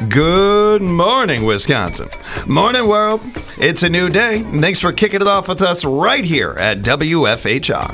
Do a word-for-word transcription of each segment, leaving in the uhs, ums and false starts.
Good morning, Wisconsin. Morning, world. It's a new day. Thanks for kicking it off with us right here at W F H R.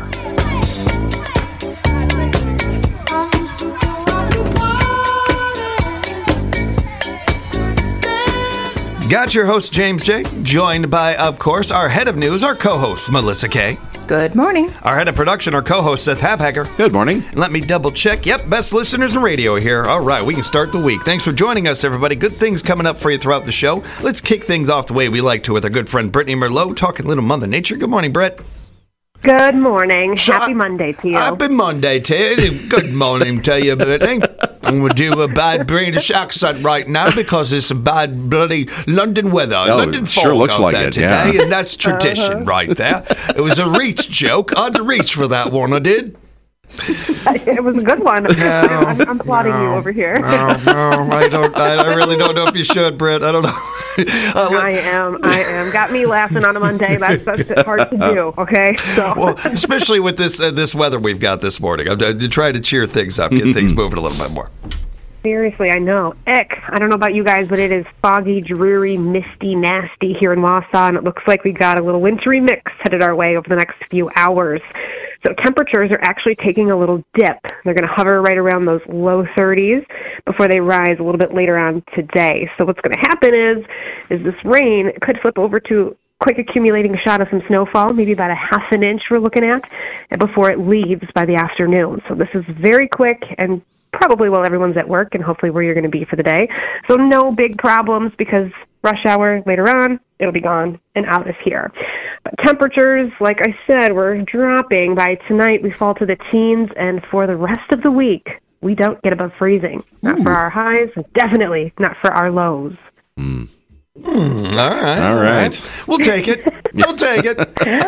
Got your host, James J., joined by, of course, our head of news, our co-host, Melissa K. Good morning. Our head of production, our co-host, Seth Habhacker. Good morning. And let me double check. Yep, best listeners in radio here. All right, we can start the week. Thanks for joining us, everybody. Good things coming up for you throughout the show. Let's kick things off the way we like to with our good friend Brittany Merlot, talking little Mother Nature. Good morning, Britt. Good morning. So, Happy Monday to you. Happy Monday to you. Good morning to you, Brittany. I'm going to do a bad British accent right now because it's a bad bloody London weather. Oh, London it sure fog looks out like there it, today, yeah. and that's tradition Uh-huh. right there. It was a reach joke. I had to reach for that one, I did. It was a good one. I'm, I'm applauding no, you over here. No, no, I don't. I, I really don't know if you should, Britt. I don't know. Uh, let- I am. I am. Got me laughing on a Monday. That's, that's hard to do, okay? So. well, especially with this uh, this weather we've got this morning. I'm, I'm trying to cheer things up, get things moving a little bit more. Seriously, I know. Ick. I don't know about you guys, but it is foggy, dreary, misty, nasty here in Wausau, and it looks like we got a little wintry mix headed our way over the next few hours. So temperatures are actually taking a little dip. They're going to hover right around those low thirties before they rise a little bit later on today. So what's going to happen is, is this rain could flip over to quick accumulating shot of some snowfall, maybe about a half an inch we're looking at, before it leaves by the afternoon. So this is very quick and probably while everyone's at work and hopefully where you're going to be for the day. So no big problems because rush hour later on, it'll be gone and out of here. But temperatures, like I said, we're dropping. By tonight, we fall to the teens, and for the rest of the week, we don't get above freezing. Not Ooh. for our highs, definitely not for our lows. Mm. Mm, all right. All right. We'll take it. We'll take it.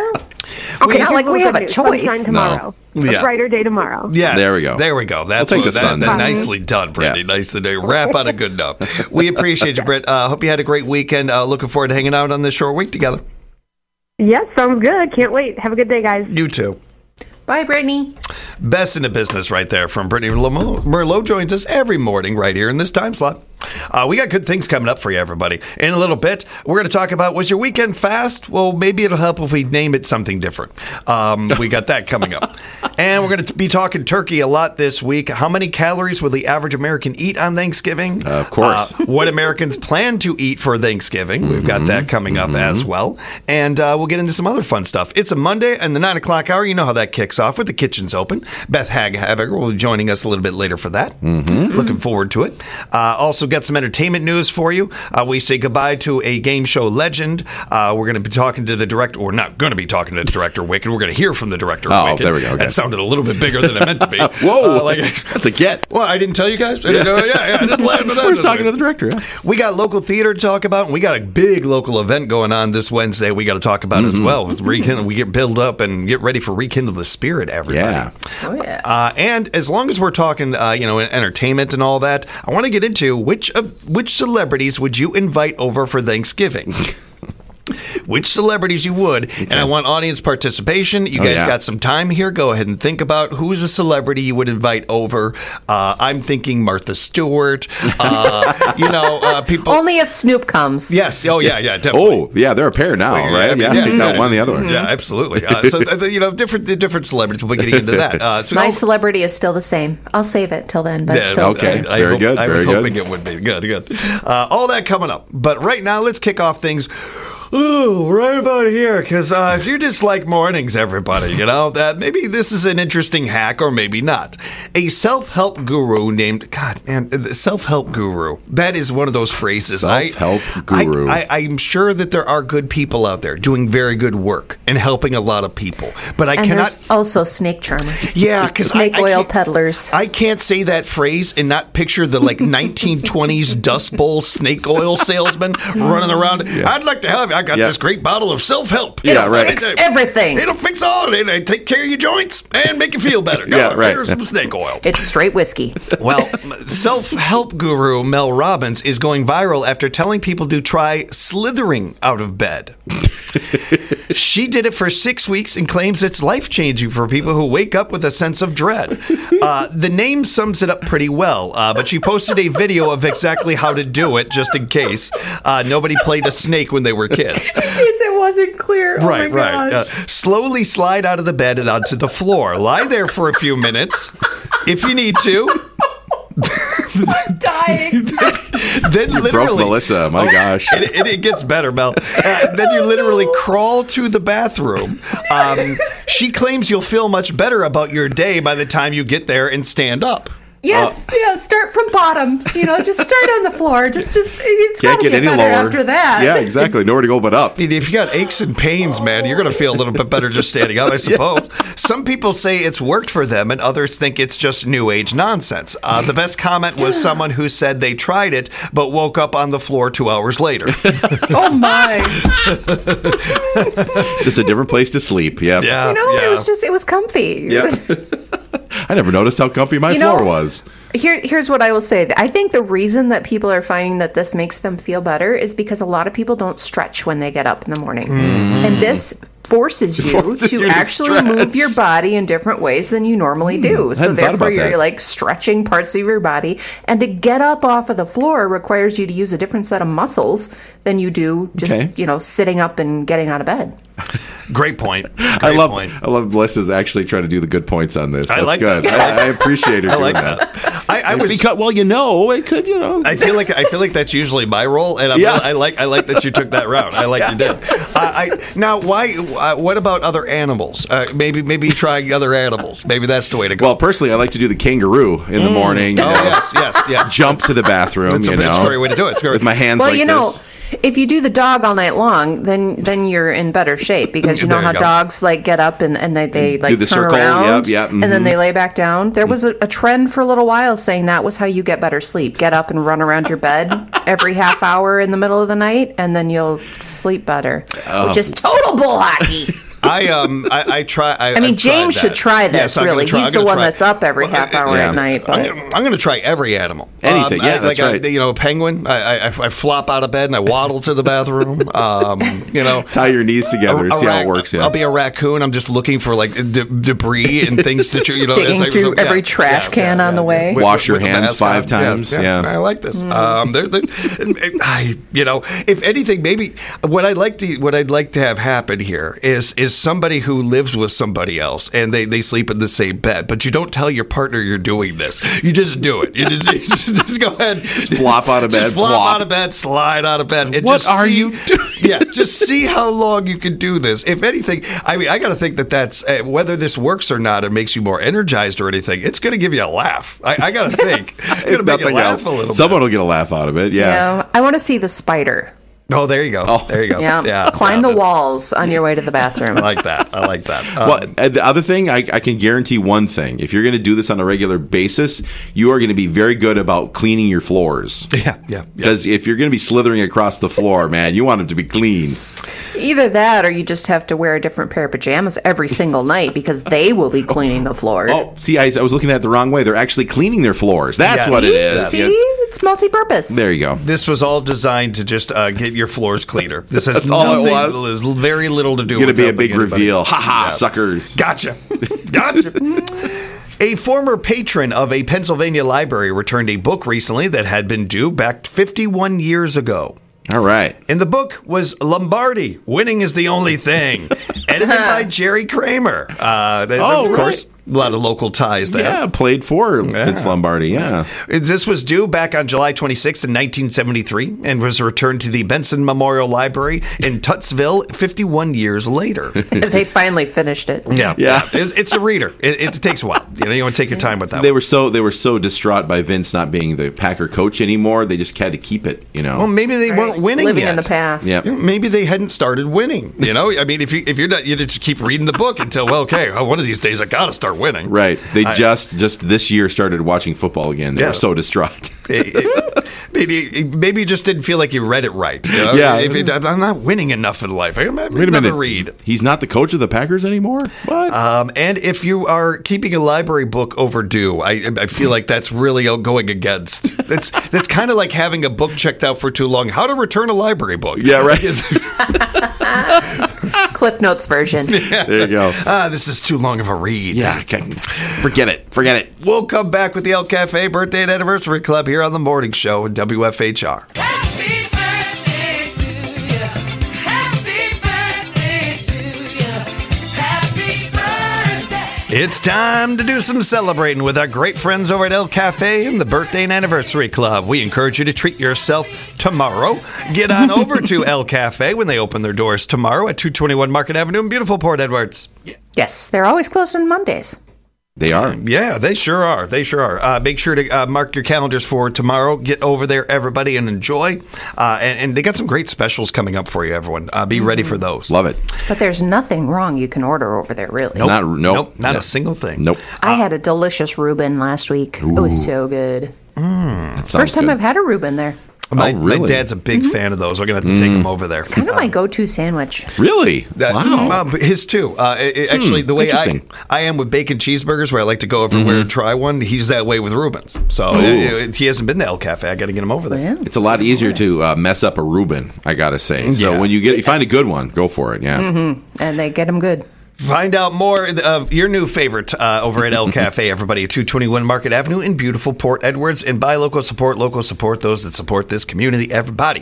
Okay, not here's like we little have a good news. choice. Sunshine tomorrow. No. A Yeah. brighter day tomorrow. Yes. There we go. There we go. That's We'll take what, the that, sun that, then. nicely done, Brittany. Yeah. Nicely done. Wrap on a good note. We appreciate you, Britt. Uh, hope you had a great weekend. Uh, looking forward to hanging out on this short week together. Yes, sounds good. Can't wait. Have a good day, guys. You too. Bye, Brittany. Best in the business right there from Brittany Merlot. Merlot joins us every morning right here in this time slot. Uh, we got good things coming up for you, everybody. In a little bit, we're going to talk about, was your weekend fast? Well, maybe it'll help if we name it something different. Um, we got that coming up. And we're going to be talking turkey a lot this week. How many calories will the average American eat on Thanksgiving? Uh, of course. Uh, what Americans plan to eat for Thanksgiving. We've got that coming up as well. And uh, we'll get into some other fun stuff. It's a Monday and the nine o'clock hour. You know how that kicks off with the kitchen's open. Beth Hag-Haberger will be joining us a little bit later for that. Mm-hmm. Looking forward to it. Uh, also got some entertainment news for you. Uh, we say goodbye to a game show legend. Uh, we're going to be talking to the director, or not going to be talking to the director of Wicked. We're going to hear from the director of Oh, Wicked. there we go. Okay. That sounded a little bit bigger than it meant to be. Whoa, Uh, like, that's a get. well, I didn't tell you guys. I didn't know, yeah, yeah, I just landed on We're just it. talking to the director. Yeah. We got local theater to talk about, and we got a big local event going on this Wednesday we got to talk about as well. With Rekindle, we get build up and get ready for Rekindle the Spirit, everybody. Yeah. Oh, yeah. Uh, and as long as we're talking, uh, you know, entertainment and all that, I want to get into which of which celebrities would you invite over for Thanksgiving? Which celebrities you would, and I want audience participation. You Oh, guys yeah. got some time here. Go ahead and think about who's a celebrity you would invite over. Uh, I'm thinking Martha Stewart. Uh, you know, uh, people. Only if Snoop comes. Yes. Oh, yeah, yeah, definitely. Oh, yeah, they're a pair now, Yeah, right? I mean, Yeah, yeah, take yeah. out one, the other one. Yeah, absolutely. Uh, so, uh, you know, different the different celebrities. We'll be getting into that. Uh, so My I'll- celebrity is still the same. I'll save it till then, but it's Yeah, still the okay. same. I Very hope- good, I was very hoping good. it would be. Good, good. Uh, all that coming up. But right now, let's kick off things. Ooh, right about here, because uh, if you dislike mornings, everybody, you know, that maybe this is an interesting hack or maybe not. A self-help guru named, God, man, the self-help guru. That is one of those phrases. I- Self-help I, guru. I, I'm sure that there are good people out there doing very good work and helping a lot of people, but I And cannot. there's also snake charmers. Yeah, because Snake I, I oil can't- peddlers. I can't say that phrase and not picture the like nineteen twenties Dust Bowl snake oil salesman running around. I'd like to have I got Yeah. this great bottle of self-help. Yeah, It'll right. fix everything. It'll fix all. It'll take care of your joints and make you feel better. Yeah, Go, right. Here's some snake oil. It's straight whiskey. Well, self-help guru Mel Robbins is going viral after telling people to try slithering out of bed. She did it for six weeks and claims it's life-changing for people who wake up with a sense of dread. Uh, the name sums it up pretty well, uh, but she posted a video of exactly how to do it, just in case uh, nobody played a snake when they were kids. In case it wasn't clear. Oh Right, my right. Uh, gosh. slowly slide out of the bed and onto the floor. Lie there for a few minutes if you need to. Dying. Then You literally, broke Melissa. My gosh. And it, and it gets better, Mel. Uh, then you literally crawl to the bathroom. Um, she claims you'll feel much better about your day by the time you get there and stand up. Yes, yeah, start from bottom. You know, just start on the floor. Just, just, it's Can't got to get get any better lower. after that. Yeah, exactly. Nowhere to go but up. I mean, if you got aches and pains, man, you're going to feel a little bit better just standing up, I suppose. Some people say it's worked for them, and others think it's just new age nonsense. Uh, the best comment was someone who said they tried it, but woke up on the floor two hours later. Oh my. Just a different place to sleep. Yeah. Yeah, You know, yeah. it was just, it was comfy. It Yeah. was- I never noticed how comfy my You know- floor was. Here, here's what I will say. I think the reason that people are finding that this makes them feel better is because a lot of people don't stretch when they get up in the morning. And this forces you Forces to you to actually stretch. move your body in different ways than you normally do. So hadn't thought therefore about you're that. like stretching parts of your body. And to get up off of the floor requires you to use a different set of muscles than you do just, Okay. you know, sitting up and getting out of bed. Great point. Great I love point. I love Melissa's actually trying to do the good points on this. I That's like good. that. I, I appreciate her I doing like that. I, I Like, was. because, well, you know, it could, you know. I feel like I feel like that's usually my role, and I'm Yeah. I like I like that you took that route. I like you did. Uh, I now why? Uh, what about other animals? Uh, maybe maybe try other animals. Maybe that's the way to go. well, personally, I like to do the kangaroo in the morning. You oh know, yes, yes, yes. jump to the bathroom. That's a, you it's a know, great way to do it. It's a great with my hands Well, like you know, this. if you do the dog all night long, then then you're in better shape because you know There you how go. dogs like get up and, and they, they like the turn circle, around yep, yep, and then mhm. they lay back down. There was a, a trend for a little while saying that was how you get better sleep. Get up and run around your bed every half hour in the middle of the night and then you'll sleep better. Oh. Which is total bull hockey. I um I, I try. I, I mean, I've tried James that. should try this, Yes, I'm gonna really. try- He's I'm the gonna one try- that's up every Well, half hour yeah. at night. But I'm, I'm going to try every animal. Anything, yeah, I, that's like right. I, you know, a penguin. I, I, I flop out of bed and I waddle to the bathroom. Um, you know, Tie your knees together and a see how rac- it works. Yeah. I'll be a raccoon. I'm just looking for like de- debris and things to chew. You know, Digging it's like- through so- yeah, every trash yeah, can yeah, on yeah, the yeah. way. With- Wash your with a hands mask five on. times, yeah. I like this. Mm. Um, there, there, I, you know, if anything, maybe what I'd like to what I'd like to have happen here is is somebody who lives with somebody else and they, they sleep in the same bed, but you don't tell your partner you're doing this. You just do it. You just, you just, just go ahead, just flop out of bed, just flop flop. out of bed, slide out of bed. And What just are see- you doing? Yeah, just see how long you can do this. If anything, I mean, I got to think that that's uh, whether this works or not. It makes you more energized or anything. It's going to give you a laugh. I, I got to think. It's going to If make you nothing laugh else, a little someone bit. will get a laugh out of it. Yeah. Yeah, I want to see the spider. Oh, there you go. Oh. There you go. Yeah, yeah climb yeah, the that's- walls on your way to the bathroom. I like that. I like that. Um, Well, uh, the other thing, I, I can guarantee one thing. If you're going to do this on a regular basis, you are going to be very good about cleaning your floors. yeah, yeah, yeah. Because if you're going to be slithering across the floor, man, you want them to be clean. Either that or you just have to wear a different pair of pajamas every single night because they will be cleaning the floor. Oh, see, I, I was looking at it the wrong way. They're actually cleaning their floors. That's Yeah. what it is. See? Yeah. It's multi-purpose. There you go. This was all designed to just uh, get your floors cleaner. This has That's all it nothing- was. There's very little to do It's going to with be a helping big anybody. reveal. Ha ha, Yeah. suckers. Gotcha. Gotcha. A former patron of a Pennsylvania library returned a book recently that had been due back fifty-one years ago. All right. And the book was Lombardi, Winning is the Only Thing, edited by Jerry Kramer. Uh, they- Oh, of right. course, a lot of local ties there. Yeah, played for Vince Lombardi. Yeah. This was due back on July twenty-sixth in nineteen seventy-three and was returned to the Benson Memorial Library in Tutsville fifty-one years later. They finally finished it. Yeah, Yeah. It's, it's a reader. It, it takes a while. You know, you want to take your time with that. They one. were so they were so distraught by Vince not being the Packer coach anymore. They just had to keep it. You know. Well, maybe they weren't winning Living yet. in the past. Yeah. Maybe they hadn't started winning. You know, I mean, if you if you're not, you just keep reading the book until well, okay, well, one of these days I got to start winning. Right. They I- just just this year started watching football again. They Yeah. were so distraught. It- it- maybe maybe you just didn't feel like you read it right. You know? Yeah. If it- I'm not winning enough in life. I might Wait a never minute. read. He's not the coach of the Packers anymore? What? Um, and if you are keeping a library book overdue, I, I feel like that's really going against. That's that's kind of like having a book checked out for too long. How to return a library book? Yeah, right. Is- Cliff Notes version. There you go. ah, this is too long of a read. Yeah. okay. Forget it. Forget it. We'll come back with the El Cafe Birthday and Anniversary Club here on the Morning Show at W F H R. Happy birthday to you. Happy birthday to you. Happy birthday. It's time to do some celebrating with our great friends over at El Cafe and the Birthday and Anniversary Club. We encourage you to treat yourself tomorrow. Get on over to El Cafe when they open their doors tomorrow at two twenty-one Market Avenue in beautiful Port Edwards. Yes, they're always closed on Mondays. They are. Yeah, they sure are. They sure are. Uh, make sure to uh, mark your calendars for tomorrow. Get over there, everybody, and enjoy. Uh, and, and they got some great specials coming up for you, everyone. Uh, be ready for those. Love it. But there's nothing wrong you can order over there, really. Nope. Not- nope. Nope. Not Yeah. a single thing. Nope. I had a delicious Reuben last week. It was so good. That sounds First time good. I've had a Reuben there. My, Oh, really? my dad's a big fan of those. We're going to have to take him over there. Kind of my go-to sandwich. Really? That- wow. uh, but his too. Uh, it- it- actually, the way I, interesting. I am with bacon cheeseburgers, where I like to go everywhere and try one, he's that way with Reubens. So uh, uh, he hasn't been to El Cafe. I got to get him over there. Yeah. It's a lot easier to uh, mess up a Reuben, I gotta say. So Yeah. when you get you find a good one, go for it. Yeah. And they get them good. Find out more of your new favorite uh, over at El Cafe, everybody, at two twenty-one Market Avenue in beautiful Port Edwards. And buy local, support local, support those that support this community, everybody.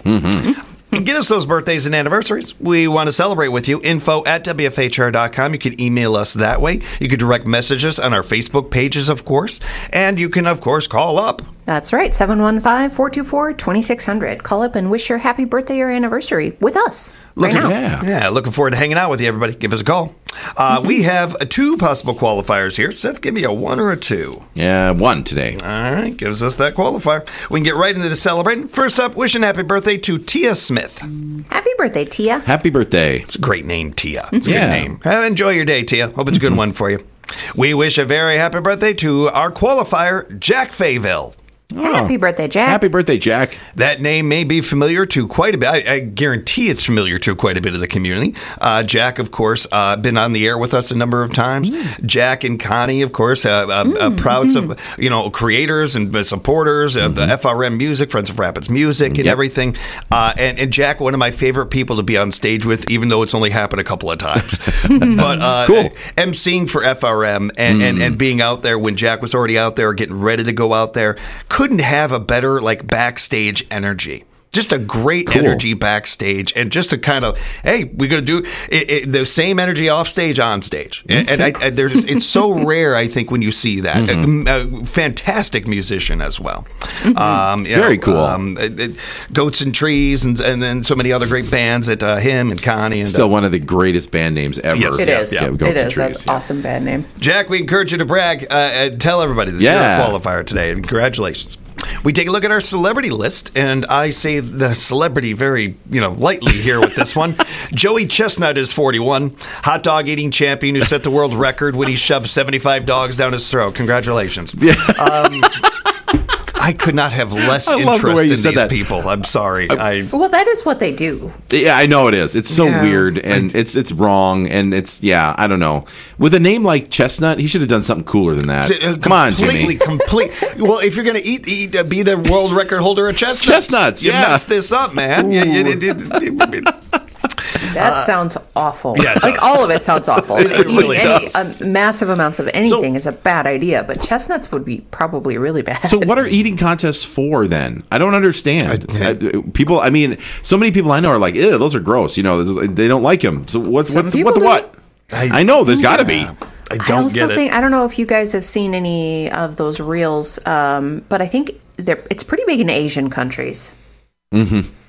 And get us those birthdays and anniversaries. We want to celebrate with you. Info at W F H R dot com. You can email us that way. You can direct message us on our Facebook pages, of course. And you can, of course, call up. That's right, seven one five, four two four, two six zero zero. Call up and wish your happy birthday or anniversary with us right Looking, now. Yeah. yeah, looking forward to hanging out with you, everybody. Give us a call. Uh, We have uh, two possible qualifiers here. Seth, give me a one or a two. Yeah, one today. All right, gives us that qualifier. We can get right into the celebrating. First up, wishing happy birthday to Tia Smith. Happy birthday, Tia. Happy birthday. It's a great name, Tia. It's a Yeah. good name. Uh, Enjoy your day, Tia. Hope it's a good one for you. We wish a very happy birthday to our qualifier, Jack Fayville. Happy birthday, Jack. Happy birthday, Jack. That name may be familiar to quite a bit. I, I guarantee it's familiar to quite a bit of the community. Uh, Jack, of course, uh, been on the air with us a number of times. Mm. Jack and Connie, of course, uh, uh, uh, proud of, you know, creators and supporters of the F R M music, Friends of Rapids music, and Yep. everything. Uh, and, and Jack, one of my favorite people to be on stage with, even though it's only happened a couple of times. but uh, Cool. emceeing for F R M and, and, and being out there when Jack was already out there, getting ready to go out there, couldn't have a better like backstage energy. Just a great Cool. energy backstage, and just to kind of, hey, we're going to do it, it, the same energy off stage, on stage. And, and I, I, there's, it's so rare, I think, when you see that. Mm-hmm. A, a fantastic musician as well. Mm-hmm. Um, you Very know, cool. Um, it, it- Goats and Trees, and and then so many other great bands that uh, him and Connie and Still uh, one of the greatest band names ever. Yes, It Yeah, is. yeah, Goats It and is. Trees, That's yeah. awesome band name. Jack, we encourage you to brag uh, and tell everybody that Yeah. you're a qualifier today. And congratulations. We take a look at our celebrity list, and I say the celebrity very, you know, lightly here with this one. Joey Chestnut is forty-one, hot dog eating champion who set the world record when he shoved seventy-five dogs down his throat. Congratulations. Um, I could not have less I love the interest way you in said these that. people. I'm sorry. I, Well, that is what they do. Yeah, I know it is. It's so Yeah. weird, and it's it's wrong, and it's yeah. I don't know. With a name like Chestnut, he should have done something cooler than that. Uh, Come on, completely, Jimmy. complete. Well, if you're going to eat, eat, uh, be the world record holder of chestnuts, Chestnuts, you yeah. messed this up, man. You- you- you- you- you- That sounds awful. yeah, it like does. all of it sounds awful. It- it Eating really any, does. uh, massive amounts of anything is a bad idea, but chestnuts would be probably really bad. So what are eating contests for then? I don't understand. I, people, I mean, so many people I know are like, ew, those are gross. You know, this is- they don't like them. So what's Some what, people what the do. what? I- I, know there's got to be. I I don't also get it. think I don't know if you guys have seen any of those reels, um, but I think they're, it's pretty big in Asian countries.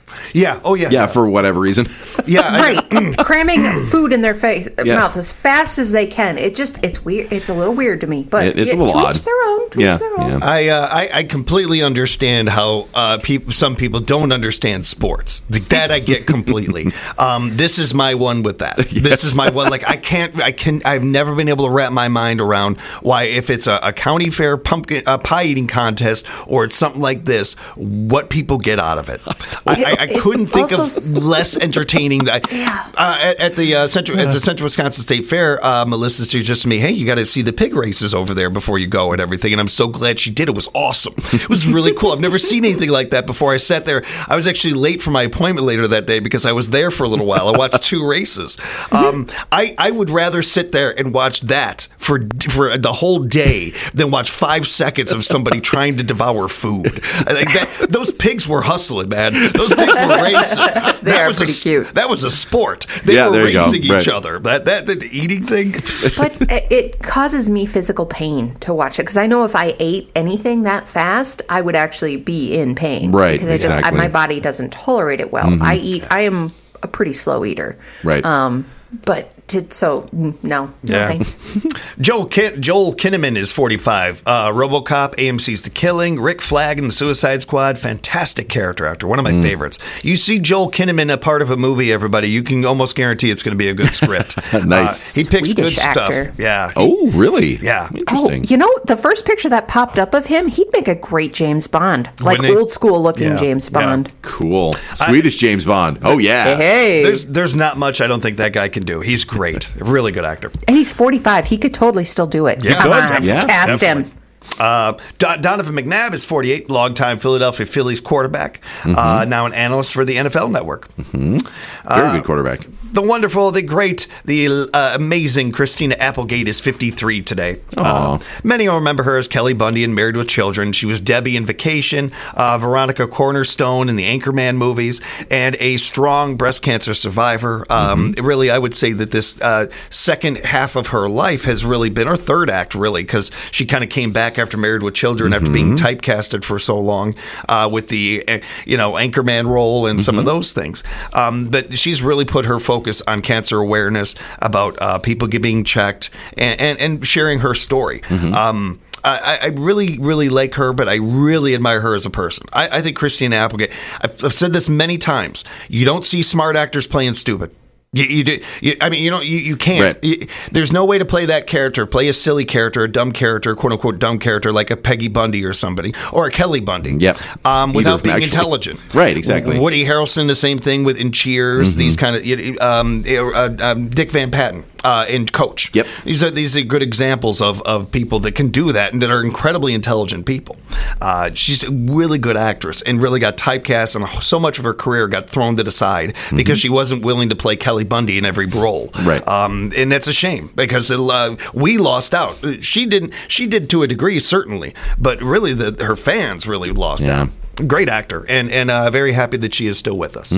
Yeah. Oh, yeah. Yeah, for whatever reason. Yeah. I- Right, cramming food in their face, Yeah. mouth as fast as they can. It just, it's weird. It's a little weird to me, but It- it's a yeah, little to each odd. their own. To Yeah, each their own. yeah. I, uh, I I completely understand how uh, people some people don't understand sports. Like, that I get completely. um, this is my one with that. This is my one. Like I can't. I can. I've never been able to wrap my mind around why, if it's a, a county fair pumpkin uh, pie eating contest or it's something like this, what people get out of it. I, I, I It's couldn't think of also s- less entertaining. That Yeah. uh, at, at the uh, central at the Central Wisconsin State Fair, uh, Melissa suggested to me, "Hey, you got to see the pig races over there before you go and everything." And I'm so glad she did. It was awesome. It was really cool. I've never seen anything like that before. I sat there. I was actually late for my appointment later that day because I was there for a little while. I watched two races. Um, I I would rather sit there and watch that for for the whole day than watch five seconds of somebody trying to devour food. Like that, those pigs were hustling, man. Those pigs were racing. They that are was pretty a, cute. That was a sport. They Yeah, were there you go. racing each Right. other. That that the eating thing. But it- it causes me physical pain to watch it because I know if I ate anything that fast, I would actually be in pain. Right, Because I just I, exactly. my body doesn't tolerate it well. I eat. I am a pretty slow eater. Right. Um. But to, so mm, no. No Yeah. thanks. Joel Kin- Joel Kinnaman is forty-five. Uh, RoboCop, A M C's The Killing, Rick Flag in the Suicide Squad. Fantastic character actor. One of my Mm. favorites. You see Joel Kinnaman a part of a movie, everybody, you can almost guarantee it's going to be a good script. Nice. Uh, he picks Swedish good actor. stuff. Yeah. Oh, really? Yeah. Oh, Interesting. you know, the first picture that popped up of him, he'd make a great James Bond, like Wouldn't he? old school looking Yeah. James Yeah. Bond. Cool. Swedish James Bond. Oh, yeah. Hey, There's there's not much I don't think that guy can do. He's great. A really good actor. and he's forty-five. He could totally still do it. Yeah, Come could. on, Yeah, cast him. Uh, Do- Donovan McNabb is forty-eight, longtime Philadelphia Phillies quarterback, uh, now an analyst for the N F L Network. Very good quarterback. The wonderful, the great, the uh, amazing Christina Applegate is fifty-three today. Uh, many will remember her as Kelly Bundy in Married with Children. She was Debbie in Vacation, uh, Veronica Cornerstone in the Anchorman movies, and a strong breast cancer survivor. Um, Really, I would say that this uh, second half of her life has really been, or third act, really, because she kind of came back after Married with Children after being typecasted for so long uh, with the, uh, you know, Anchorman role and some of those things. Um, but she's really put her focus on cancer awareness, about uh, people get- being checked, and, and, and sharing her story. Um, I, I really, really like her, but I really admire her as a person. I, I think Christina Applegate, I've, I've said this many times, you don't see smart actors playing stupid. You, you do. You, I mean, you know, you, you can't. Right. You- there's no way to play that character, play a silly character, a dumb character, quote unquote dumb character, like a Peggy Bundy or somebody, or a Kelly Bundy. Yep. Um, Either without of them, being actually. intelligent. Right, exactly. Woody Harrelson, the same thing with in Cheers. These kind of, you know, um, uh, um, Dick Van Patten uh, in Coach. Yep. These are these are good examples of, of people that can do that and that are incredibly intelligent people. Uh, she's a really good actress and really got typecast, and so much of her career got thrown to the side because she wasn't willing to play Kelly Bundy in every role. Right. Um, and that's a shame because it, uh, we lost out. She didn't. She did to a degree, certainly, but really, the, her fans really lost Yeah. out. Great actor, and and uh, very happy that she is still with us.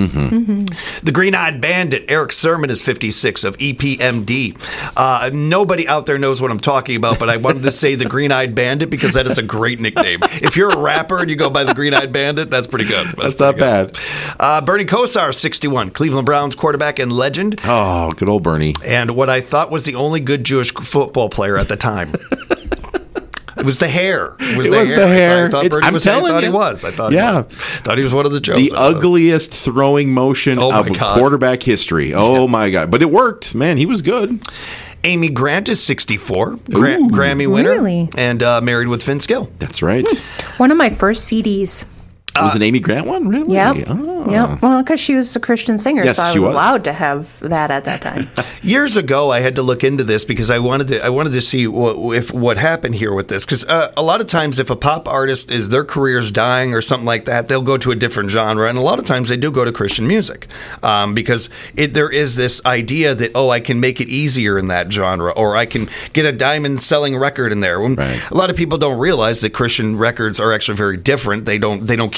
The Green-Eyed Bandit, Eric Sermon, is fifty-six of E P M D. Uh, nobody out there knows what I'm talking about, but I wanted to say the Green-Eyed Bandit because that is a great nickname. If you're a rapper and you go by the Green-Eyed Bandit, that's pretty good. That's not pretty good. bad. Uh, Bernie Kosar, sixty-one, Cleveland Browns quarterback and legend, Oh, good old Bernie. and what I thought was the only good Jewish football player at the time. It was the hair. It was, It the, was hair. the I thought- hair. I thought, It- Bernie I'm was, telling I thought you. he was. I thought. Yeah. He was. Thought he was one of the jokes. The ugliest throwing motion Oh, my of God. quarterback history. Oh, my God. But it worked. Man, he was good. Amy Grant is sixty-four, Gra- Ooh. Grammy winner, Really? and uh, married with Vince Gill. That's right. One of my first C Ds. It was an Amy Grant one? Really? Yep. Oh. Yep. Well, because she was a Christian singer, Yes, so I she was was. allowed to have that at that time. Years ago, I had to look into this because I wanted to. I wanted to see what, if what happened here with this. Because uh, a lot of times, if a pop artist is their career's dying or something like that, they'll go to a different genre, and a lot of times they do go to Christian music um, because it, there is this idea that oh, I can make it easier in that genre, or I can get a diamond selling record in there. When Right. A lot of people don't realize that Christian records are actually very different. They don't. They don't keep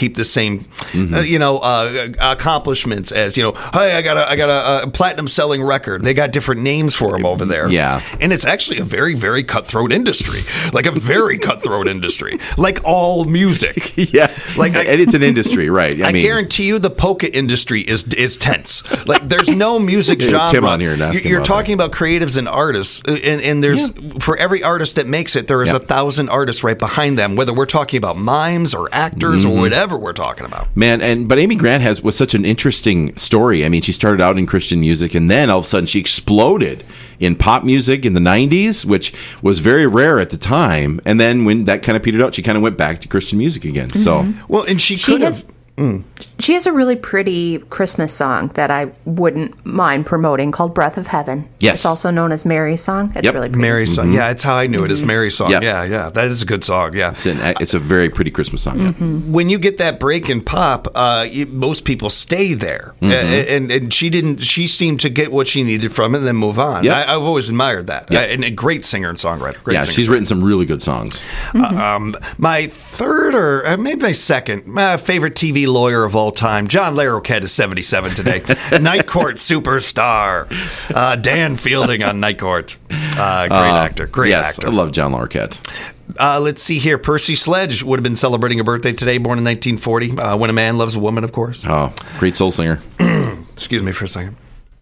reap the same, mm-hmm. uh, you know, uh, accomplishments as, you know, hey, I got a, I got a, a platinum selling record. They got different names for them over there. Yeah. And it's actually a very, very cutthroat industry, like a very cutthroat industry, like all music. Yeah. Like, I, and it's an industry, right? I, I mean, guarantee you the polka industry is is tense. Like, there's no music Yeah, genre. Tim on here and ask You're, him you're about talking about creatives and artists, uh, and, and there's for every artist that makes it, there is Yeah. a thousand artists right behind them. Whether we're talking about mimes or actors Mm-hmm. or whatever we're talking about. Man, and but Amy Grant has was such an interesting story. I mean, she started out in Christian music, and then all of a sudden she exploded in pop music in the nineties, which was very rare at the time. And then when that kind of petered out, she kind of went back to Christian music again. So, Well, and she She could has, have. she has a really pretty Christmas song that I wouldn't mind promoting called Breath of Heaven. Yes. It's also known as Mary's Song. It's Yep. really pretty. Mary's song. Yeah, it's how I knew it as Mary's song. Yeah. Yeah, yeah. That is a good song. Yeah. it's, an, it's a very pretty Christmas song. Yeah. When you get that break in pop, uh, you, most people stay there, Mm-hmm. uh, and and she didn't. She seemed to get what she needed from it and then move on. Yep. I, I've always admired that. Yep. Uh, and a great singer and songwriter. Great Yeah, singer. she's written some really good songs. Uh, um, my third or uh, maybe my second uh, favorite T V lawyer of all time, John Larroquette, is seventy-seven today. Night Court superstar, uh, Dan Fielding on Night Court. Uh, great Uh, actor, great yes, actor. I love John Larroquette. Uh, let's see here. Percy Sledge would have been celebrating a birthday today, born in nineteen forty. Uh, when a Man Loves a Woman, of course. Oh, great soul singer. Excuse me for a second.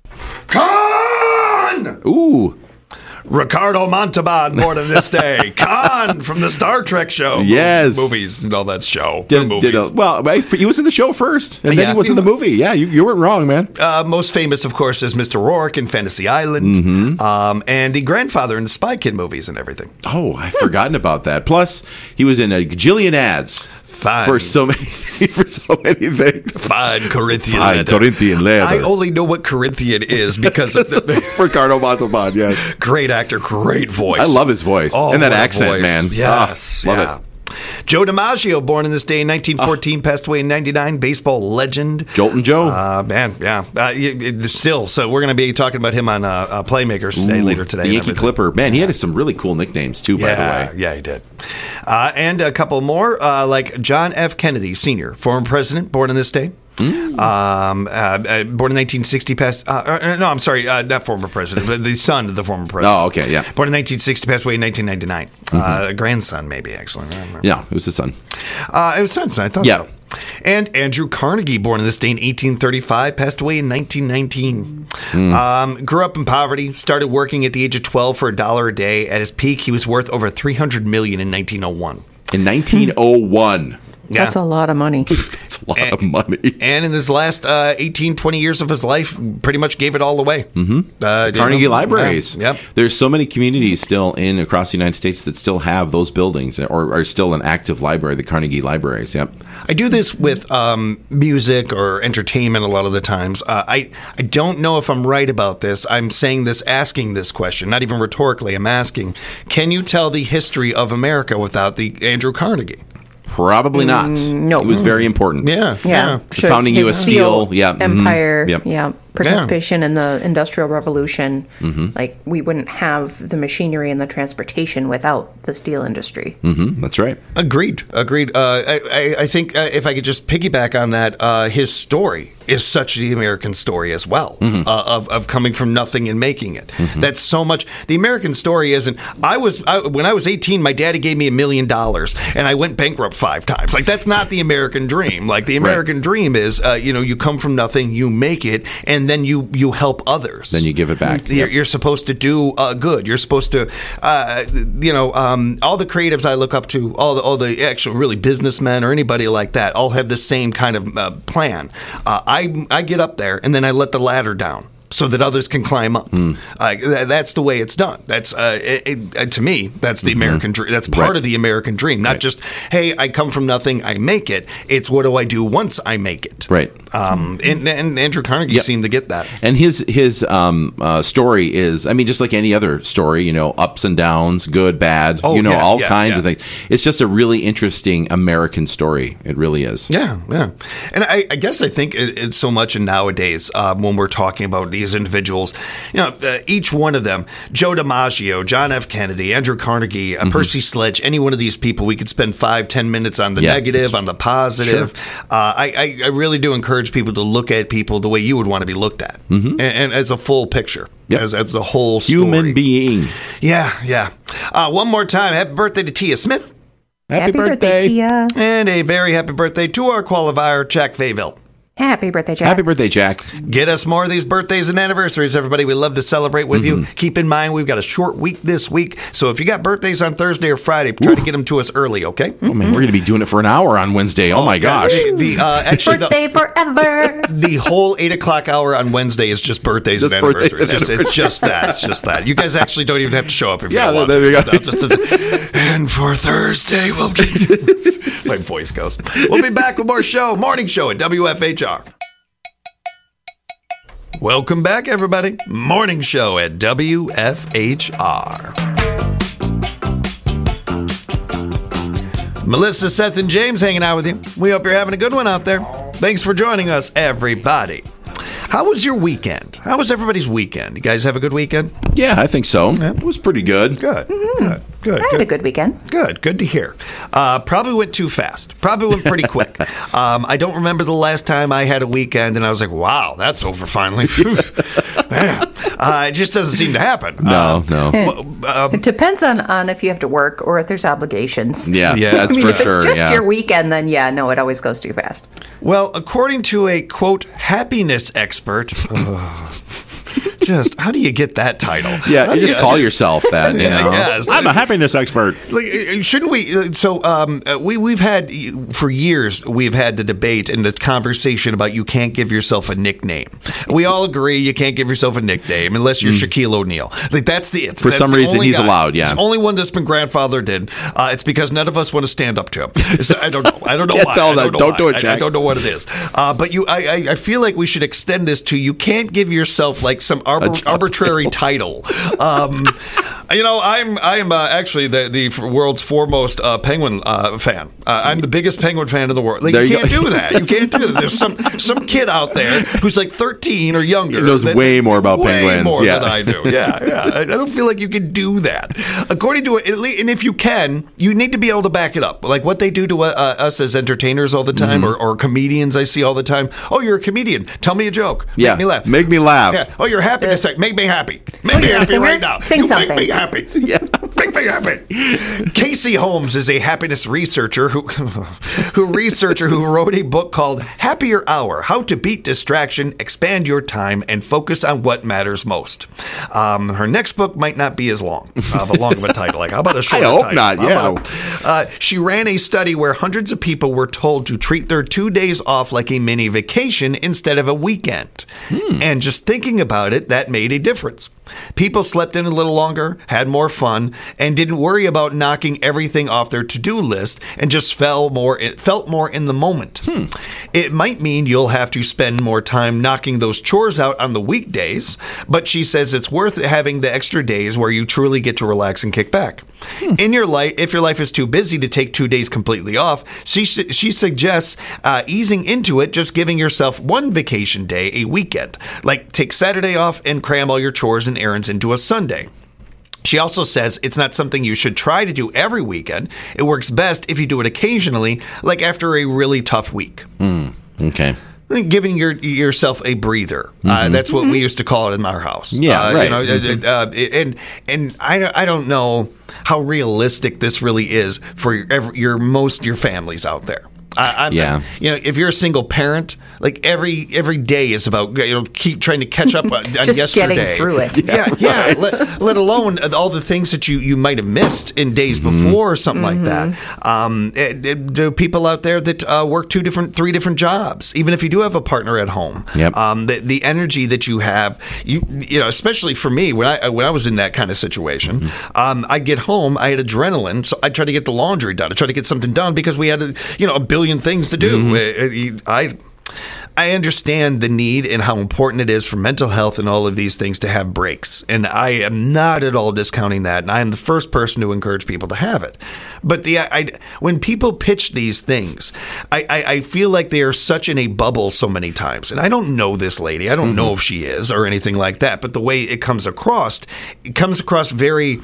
Khan! Ooh, Ricardo Montalban, born on this day. Khan from the Star Trek show. Yes. Movies and all that show. did, movies. did a, well, right, he was in the show first, and then Yeah. he was in the movie. Yeah, you, you weren't wrong, man. Uh, most famous, of course, is Mister Rourke in Fantasy Island, Mm-hmm. um, and the grandfather in the Spy Kid movies and everything. Oh, I've forgotten about that. Plus, he was in a gajillion ads Fine. for so many for so many things. Fine Corinthian Fine leather. Corinthian leather. I only know what Corinthian is because of the Ricardo Montalban, yes. great actor, great voice. I love his voice. Oh, and that what a accent, voice. man. Yes. Ah, love yeah. it. Joe DiMaggio, born in this day in nineteen fourteen, passed away in ninety-nine, baseball legend. Joltin' Joe. Uh, man, yeah. Uh, y- y- still, so we're going to be talking about him on uh, uh, Playmakers today, Ooh, later today. The and Yankee everything. Clipper. Man, he had some really cool nicknames, too, by Yeah, the way. yeah, he did. Uh, and a couple more, uh, like John F. Kennedy, Senior, former president, born in this day. Mm. Um, uh, uh, born in nineteen sixty, passed. Uh, uh, no, I'm sorry, uh, not former president, but the son of the former president. Oh, okay, yeah. Born in nineteen sixty, passed away in nineteen ninety-nine. Uh, grandson, maybe, actually. Yeah, it was his son. Uh, it was son, I thought Yeah. so. And Andrew Carnegie, born in this day in eighteen thirty-five, passed away in nineteen nineteen. Mm. Um, grew up in poverty, started working at the age of twelve for a dollar a day. At his peak, he was worth over three hundred million dollars in nineteen oh one. In nineteen oh one. Yeah. That's a lot of money. That's a lot And- of money. And in his last uh, eighteen, twenty years of his life, pretty much gave it all away. Mm-hmm. Uh, Carnegie you know, Libraries. yeah, Yep. There's so many communities still in across the United States that still have those buildings or are still an active library, the Carnegie Libraries. Yep. I do this with um, music or entertainment a lot of the times. Uh, I I don't know if I'm right about this. I'm saying this, asking this question, not even rhetorically. I'm asking, can you tell the history of America without the Andrew Carnegie? Probably not. no. It was very important. Yeah, Yeah, The founding His U S Steel, yeah, mhm, empire, yep. yeah, participation in the Industrial Revolution. Like we wouldn't have the machinery and the transportation without the steel industry. Mhm, that's right. Agreed. Agreed. Uh, I, I, I think uh, if I could just piggyback on that, uh, his story is such the American story as well, uh, of, of coming from nothing and making it. That's so much. The American story isn't, I was, I, when I was eighteen, my daddy gave me a million dollars and I went bankrupt five times. Like, that's not the American dream. Like, the American dream is, uh, you know, you come from nothing, you make it, and then you, you help others. Then you give it back. You're, Yep. you're supposed to do uh, good. You're supposed to, uh, you know, um, all the creatives I look up to, all the all the actual really businessmen or anybody like that, all have the same kind of uh, plan. Uh, I I get up there and then I let the ladder down so that others can climb up. Mm. Uh, th- that's the way it's done. That's uh, it, it, uh, to me, that's the American dream. That's part Mm-hmm. Right. of the American dream. Not Right. just, hey, I come from nothing, I make it. It's what do I do once I make it. Right. Um, and, and Andrew Carnegie Yep. seemed to get that. And his his um, uh, story is, I mean, just like any other story, you know, ups and downs, good, bad, Oh, you know, yeah, all yeah, kinds yeah. of things. It's just a really interesting American story. It really is. Yeah, yeah. And I, I guess I think it, it's so much in nowadays um, when we're talking about these individuals, you know, uh, each one of them, Joe DiMaggio, John F. Kennedy, Andrew Carnegie, uh, mm-hmm. Percy Sledge, any one of these people, we could spend five, ten minutes on the yeah, negative, on the positive. Sure. Uh, I, I, I really do encourage people to look at people the way you would want to be looked at, mm-hmm. and, and as a full picture, yep. as, as a whole story. Human being. Yeah, yeah. Uh, one more time, happy birthday to Tia Smith. Happy, happy birthday. birthday, Tia. And a very happy birthday to our qualifier, Jack Fayville. Happy birthday, Jack. Happy birthday, Jack. Get us more of these birthdays and anniversaries, everybody. We love to celebrate with mm-hmm. you. Keep in mind, we've got a short week this week. So if you got birthdays on Thursday or Friday, try Ooh. to get them to us early, okay? Oh, man, we're going to be doing it for an hour on Wednesday. Oh, oh my gosh. The, the, uh, actually, birthday the, forever. The whole eight o'clock hour on Wednesday is just birthdays just and anniversaries. Birthdays and it's, anniversaries. It's just that. It's just that. You guys actually don't even have to show up if yeah, you don't there want to. There we go. And for Thursday, we'll get... My voice goes. We'll be back with more show. Morning show at W F H R. Welcome back, everybody. Morning show at W F H R. Melissa, Seth, and James hanging out with you. We hope you're having a good one out there. Thanks for joining us, everybody. How was your weekend? How was everybody's weekend? You guys have a good weekend? Yeah, I think so. Yeah. It was pretty good. Good. Mm-hmm. Good. Good. I had good. a good weekend. Good. Good to hear. Uh, probably went too fast. Probably went pretty quick. um, I don't remember the last time I had a weekend and I was like, wow, that's over finally. Man, uh, it just doesn't seem to happen. No, uh, no. Uh, it depends on, on if you have to work or if there's obligations. Yeah, yeah, that's I mean, for if sure. it's just yeah. your weekend, then yeah, no, it always goes too fast. Well, according to a, quote, happiness expert, just, how do you get that title? Yeah, you just yeah, call just, yourself that. You yeah, know? yes. I'm a happiness expert. Like, shouldn't we? So, um, we we've had for years we've had the debate and the conversation about you can't give yourself a nickname. We all agree you can't give yourself a nickname unless you're mm. Shaquille O'Neal. Like that's the for that's some the reason he's guy. allowed. Yeah, it's the only one that's been grandfathered in. Uh, it's because none of us want to stand up to him. So, I don't know. I don't know Can't why. tell I don't, that. know don't why. do it, I, Jack. I don't know what it is. Uh, but you, I, I, I feel like we should extend this to you can't give yourself like some arbor, arbitrary title. Um, you know, I'm I'm uh, actually the, the world's foremost uh, Penguin uh, fan. Uh, I'm the biggest Penguin fan in the world. Like, you, you can't go. do that. You can't do that. There's some some kid out there who's like thirteen or younger. He knows that, way more about way penguins. more yeah. than I do. Yeah, yeah. I, I don't feel like you can do that. According to it, and if you can, you need to be able to back it up. Like what they do to uh, us as entertainers all the time, mm-hmm. or, or comedians I see all the time. Oh, you're a comedian. Tell me a joke. Yeah. Make me laugh. Make me laugh. Yeah. Oh, you're happy to say. Make me happy. Make oh, me happy singer? right now. Sing you something. Make me happy. Yeah. Make me happy. Casey Holmes is a happiness researcher who, who researcher who wrote a book called Happier Hour: How to Beat Distraction, Expand Your Time, and Focus on What Matters Most. Um, her next book might not be as long, uh, but long of a title. Like, how about a short I hope title? not. Yeah. About, uh, she ran a study where hundreds of people were told to treat their two days off like a mini vacation instead of a weekend. Hmm. And just thinking about it, that made a difference. People slept in a little longer, had more fun, and didn't worry about knocking everything off their to-do list, and just felt more it felt more in the moment. Hmm. It might mean you'll have to spend more time knocking those chores out on the weekdays, but she says it's worth having the extra days where you truly get to relax and kick back. Hmm. In your life, if your life is too busy to take two days completely off, she she suggests uh, easing into it, just giving yourself one vacation day a weekend, like take Saturday off and cram all your chores and errands into a Sunday. She also says it's not something you should try to do every weekend. It works best if you do it occasionally, like after a really tough week. Mm, okay. Giving your yourself a breather. Mm-hmm. Uh, that's what mm-hmm. we used to call it in our house. Yeah, uh, right. You know, mm-hmm. uh, and and I, I don't know how realistic this really is for your, your most your families out there. I, I'm, yeah. You know, if you're a single parent, like every every day is about you know keep trying to catch up on, on Just yesterday. getting through it. Yeah, yeah. Right. Let, let alone all the things that you, you might have missed in days mm-hmm. before or something mm-hmm. like that. Um, it, it, there are people out there that uh, work two different, three different jobs, even if you do have a partner at home. Yep. Um, the, the energy that you have, you you know, especially for me when I when I was in that kind of situation, mm-hmm. um, I'd get home, I had adrenaline, so I'd try to get the laundry done. I try to get something done because we had a, you know a billion things to do. Mm-hmm. I I understand the need and how important it is for mental health and all of these things to have breaks. And I am not at all discounting that. And I am the first person to encourage people to have it. But the I, I, when people pitch these things, I, I, I feel like they are such in a bubble so many times. And I don't know this lady. I don't mm-hmm. know if she is or anything like that. But the way it comes across, it comes across very...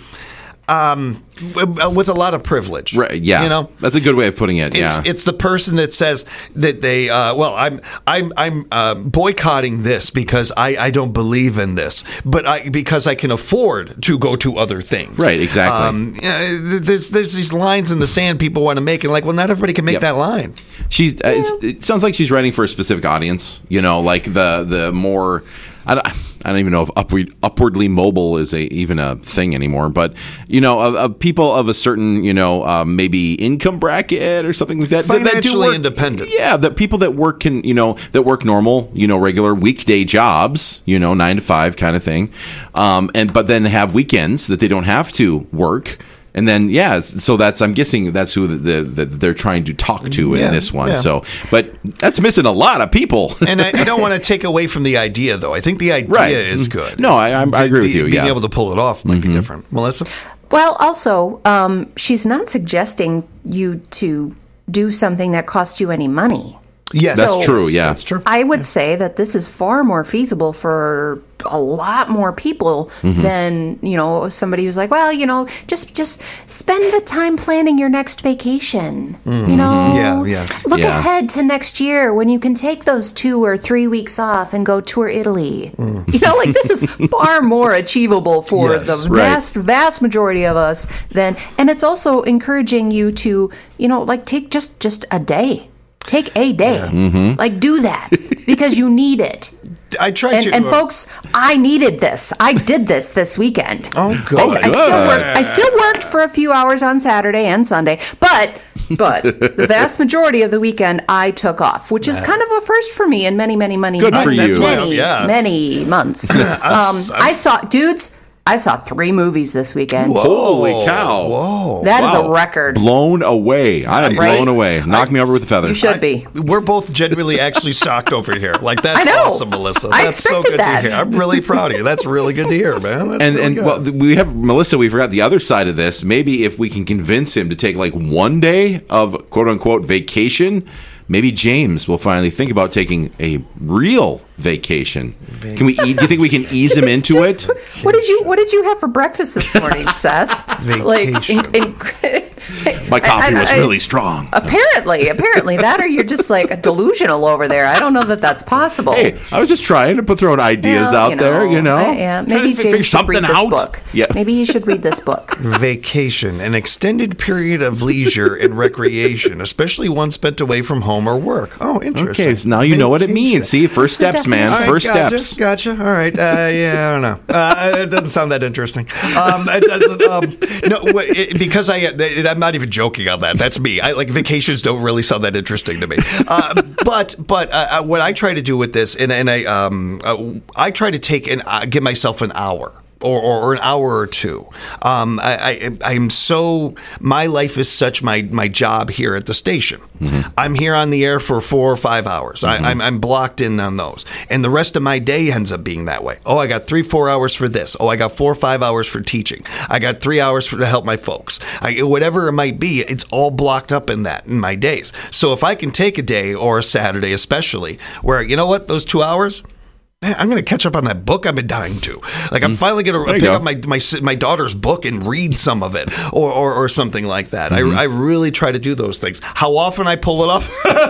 Um, with a lot of privilege, right? Yeah, you know, that's a good way of putting it. It's, yeah, it's the person that says that they, uh, well, I'm, I'm, I'm uh, boycotting this because I, I don't believe in this, but I because I can afford to go to other things. Right, exactly. Um, yeah, there's there's these lines in the sand people want to make, and like, well, not everybody can make yep. that line. She's. Uh, yeah. It sounds like she's writing for a specific audience. You know, like the the more. I don't, I don't even know if upward, upwardly mobile is a, even a thing anymore, but, you know, of, of people of a certain, you know, um, maybe income bracket or something like that. Financially that do work, independent. Yeah, that people that work can, you know, that work normal, you know, regular weekday jobs, you know, nine to five kind of thing. Um, and but then have weekends that they don't have to work. And then, yeah, so that's, I'm guessing that's who the, the, the, they're trying to talk to in yeah, this one. Yeah. So, but that's missing a lot of people. And I, I don't want to take away from the idea, though. I think the idea right. is good. No, I, I, I agree with you. Being yeah. able to pull it off might mm-hmm. be different. Melissa? Well, also, um, she's not suggesting you to do something that costs you any money. Yes, that's so true. Yeah, that's true. I would say that this is far more feasible for a lot more people mm-hmm. than, you know, somebody who's like, well, you know, just just spend the time planning your next vacation. Mm-hmm. You know, yeah, yeah. Look yeah. ahead to next year when you can take those two or three weeks off and go tour Italy. Mm. You know, like this is far more achievable for yes, the right. vast, vast majority of us than, and it's also encouraging you to, you know, like take just just a day. Take a day. Yeah. Mm-hmm. Like, do that because you need it. I tried and, to. And, folks, I needed this. I did this this weekend. Oh, good. I, I, still worked, I still worked for a few hours on Saturday and Sunday, but but the vast majority of the weekend I took off, which is kind of a first for me in many, many, many, good months, for you. many, yeah. many months. um, I'm, I'm, I saw, dudes. I saw three movies this weekend. Whoa. Holy cow. Whoa. That wow. is a record. Blown away. I am right? blown away. Knock I, me over with a feather. You should I, be. We're both genuinely actually shocked over here. Like, that's I know. awesome, Melissa. I That's so good that. to hear. I'm really proud of you. That's really good to hear, man. That's and really and good. well, we have Melissa. We forgot the other side of this. Maybe if we can convince him to take like one day of quote unquote vacation, maybe James will finally think about taking a real vacation. vacation. Can we? Do you think we can ease him into it? What did you What did you have for breakfast this morning, Seth? Vacation. Like, in, in, my coffee I, I, was I, really strong. Apparently, apparently that, or you're just like delusional over there. I don't know that that's possible. Hey, I was just trying to put throwing ideas well, out you know, there. You know, I, yeah, maybe to James figure should something read this out. book. Yeah, maybe you should read this book. Vacation, an extended period of leisure and recreation, especially one spent away from home or work. Oh, interesting. Okay, so now you know what it means. See, first steps, man. All right, First gotcha, steps. Gotcha. All right. Uh, yeah, I don't know. Uh, it doesn't sound that interesting. Um, it doesn't. Um, no, it, because I, it, I'm not even joking on that. That's me. I like vacations don't really sound that interesting to me. Uh, but but uh, what I try to do with this, and and I um uh, I try to take and uh, give myself an hour. Or, or, or an hour or two. Um, I, I, I'm so, my life is such my, my job here at the station. Mm-hmm. I'm here on the air for four or five hours. Mm-hmm. I, I'm, I'm blocked in on those. And the rest of my day ends up being that way. Oh, I got three, four hours for this. Oh, I got four or five hours for teaching. I got three hours for, to help my folks. I, whatever it might be, it's all blocked up in that, in my days. So if I can take a day or a Saturday especially, where, you know what, those two hours... Man, I'm going to catch up on that book I've been dying to. Like, I'm finally going to pick go. up my, my my daughter's book and read some of it or or, or something like that. Mm-hmm. I, I really try to do those things. How often I pull it off?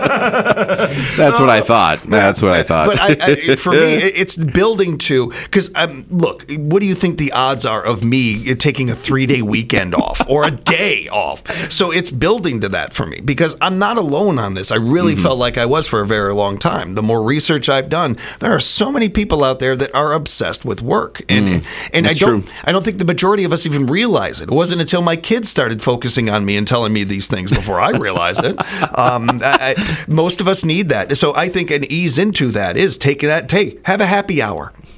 That's what I thought. That's what I thought. But I, I, for me, it's building to, because, um, look, what do you think the odds are of me taking a three-day weekend off or a day off? So it's building to that for me because I'm not alone on this. I really mm-hmm. felt like I was for a very long time. The more research I've done, there are so many people out there that are obsessed with work, and mm, and I don't true. I don't think the majority of us even realize it. It wasn't until my kids started focusing on me and telling me these things before I realized it. Um, I, I, most of us need that, so I think an ease into that is take that. Hey, have a happy hour.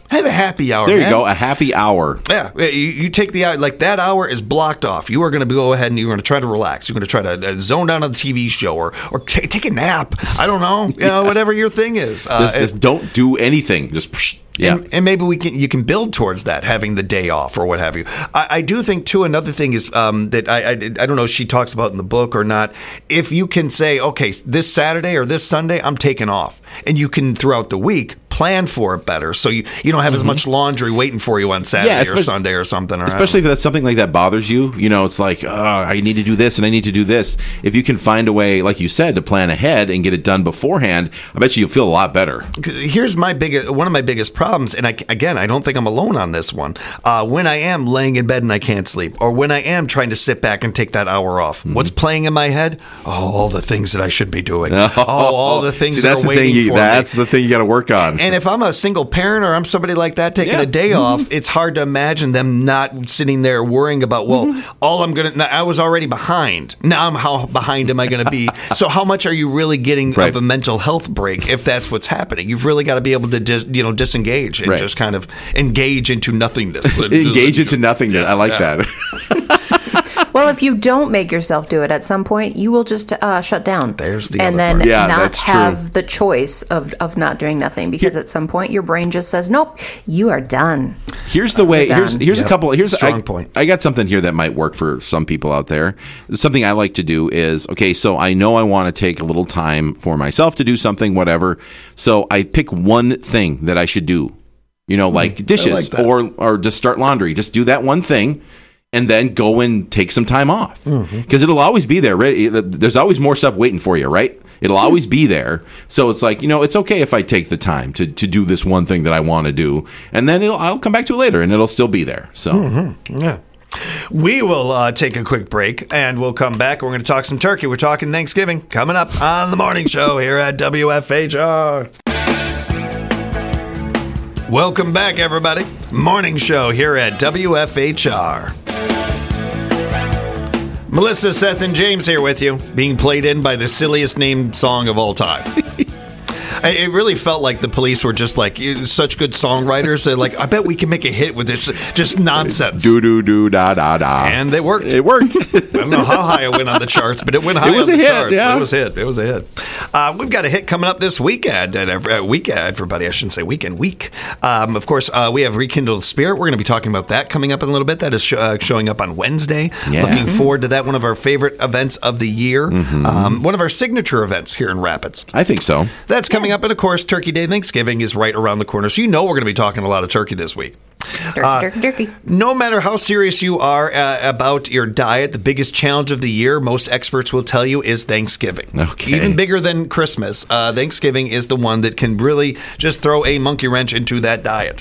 Have a happy hour. There man. you go, a happy hour. Yeah, you, you take the hour, like that hour is blocked off. You are going to go ahead and you're going to try to relax. You're going to try to uh, zone down on the T V show or or t- take a nap. I don't know, you know, whatever your thing is. Uh, Just, just don't do anything. Just psh, yeah. And, and maybe we can you can build towards that, having the day off or what have you. I, I do think too. Another thing is um, that I, I I don't know if she talks about in the book or not. If you can say, okay, this Saturday or this Sunday, I'm taking off, and you can throughout the week plan for it better, so you, you don't have as much laundry waiting for you on Saturday Yeah, or especially- Sunday or something. Or I don't Especially if that's something like that bothers you, you know, it's like, oh, I need to do this and I need to do this. If you can find a way, like you said, to plan ahead and get it done beforehand, I bet you you'll feel a lot better. Here's my biggest, one of my biggest problems, and I, again, I don't think I'm alone on this one. Uh, when I am laying in bed and I can't sleep, or when I am trying to sit back and take that hour off, Mm-hmm. what's playing in my head? Oh, all the things that I should be doing. Oh, all the things See, that that's are the waiting thing you, for That's me. the thing you got to work on. And if I'm a single parent or I'm somebody like that taking Yeah. a day off, it's hard to imagine them not sitting there worrying about, well, Mm-hmm. all I'm going to, I was already behind. Now I'm how behind am I going to be? So how much are you really getting Right. of a mental health break if that's what's happening? You've really got to be able to dis, you know, disengage and Right. just kind of engage into nothingness. Engage into nothingness. I like Yeah. that. Well, if you don't make yourself do it at some point, you will just uh, shut down. There's the and other then part. Yeah, not that's true. have the choice of, of not doing nothing because at some point your brain just says, nope, you are done. Here's the way. We're Here's done. here's Yep. a couple. Here's Strong I, point. I got something here that might work for some people out there. Something I like to do is okay. So I know I want to take a little time for myself to do something, whatever. So I pick one thing that I should do. You know, like dishes like that. or or just start laundry. Just do that one thing. And then go and take some time off because Mm-hmm. it'll always be there. Right? It- There's always more stuff waiting for you, right? It'll always be there. So it's like, you know, it's okay if I take the time to, to do this one thing that I want to do, and then it'll, I'll come back to it later, and it'll still be there. So Mm-hmm. Yeah. We will uh, take a quick break and we'll come back. We're going to talk some turkey. We're talking Thanksgiving coming up on the morning show here at W F H R. Welcome back, everybody. Morning show here at W F H R. Melissa, Seth, and James here with you, being played in by the silliest named song of all time. I- It really felt like the Police were just like eh, such good songwriters. They're like, I bet we can make a hit with this, just nonsense. do do do da da da, And they worked. it worked. I don't know how high it went on the charts, but it went high It was on a the hit, charts. yeah. It was a hit. It was a hit. Uh, we've got a hit coming up this weekend. And every, uh, weekend, everybody. I shouldn't say weekend. Week. Um, of course, uh, we have Rekindle the Spirit. We're going to be talking about that coming up in a little bit. That is sh- uh, showing up on Wednesday. Yeah. Looking forward to that. One of our favorite events of the year. Um, one of our signature events here in Rapids. I think so. That's coming up. And of course, Turkey Day, Thanksgiving is right around the corner. So you know we're going to be talking a lot of turkey this week. Turkey, Uh, turkey, turkey. No matter how serious you are uh, about your diet, the biggest challenge of the year, most experts will tell you, is Thanksgiving. Okay. Even bigger than Christmas. Uh, Thanksgiving is the one that can really just throw a monkey wrench into that diet.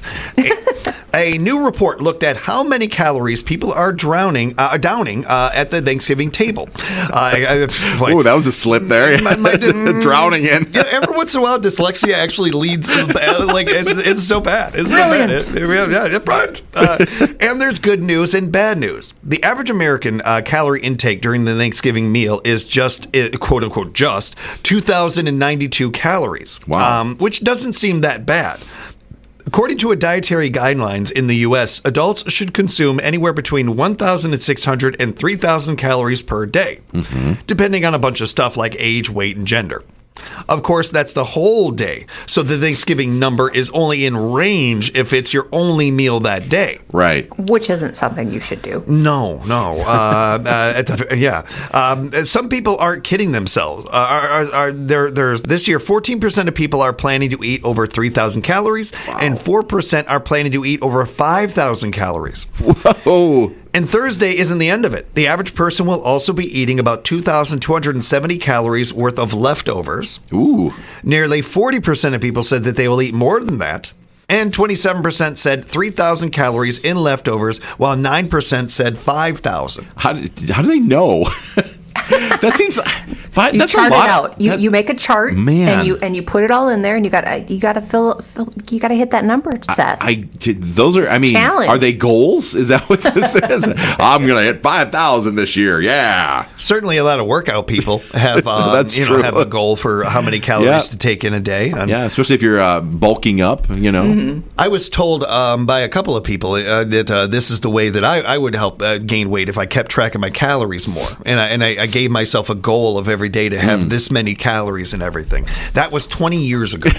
a, a new report looked at how many calories people are drowning, uh, downing uh, at the Thanksgiving table. Uh, I, I, boy, Oh, that was a slip there. My- my- Drowning in. yeah, every once in a while, dyslexia actually leads to bad, like it's, it's so bad. It's Brilliant. so bad. It, yeah, yeah, yeah, right. Uh, and there's good news and bad news. The average American uh, calorie intake during the Thanksgiving meal is just uh, quote unquote just two thousand ninety-two calories. Wow. um, which doesn't seem that bad. According to a dietary guidelines in the U S, adults should consume anywhere between one thousand six hundred and three thousand calories per day, depending on a bunch of stuff like age, weight, and gender. Of course, that's the whole day. So the Thanksgiving number is only in range if it's your only meal that day. Right. Which isn't something you should do. No, no. Uh, uh, at the, yeah. Um, some people aren't kidding themselves. Uh, are, are, are there, there's this year, fourteen percent of people are planning to eat over three thousand calories, and four percent are planning to eat over five thousand calories. Oh, And Thursday isn't the end of it. The average person will also be eating about two thousand two hundred seventy calories worth of leftovers. ooh. Nearly forty percent of people said that they will eat more than that. And twenty-seven percent said three thousand calories in leftovers, while nine percent said five thousand. How do, how do they know? That seems Five, You that's chart a lot. it out. You That- you make a chart, Man. and you and you put it all in there, and you got you got to fill, fill you got to hit that number, Seth. I, t- those are, I mean, challenge. are they goals? Is that what this is? I'm going to hit five thousand this year. Yeah. Certainly, a lot of workout people have, uh, That's you know, true. have a goal for how many calories Yeah. to take in a day. And Yeah, especially if you're uh, bulking up, you know. Mm-hmm. I was told um, by a couple of people uh, that uh, this is the way that I, I would help uh, gain weight if I kept track of my calories more, and I, and I, I gave myself a goal of every day to have Mm. this many calories and everything. That was twenty years ago.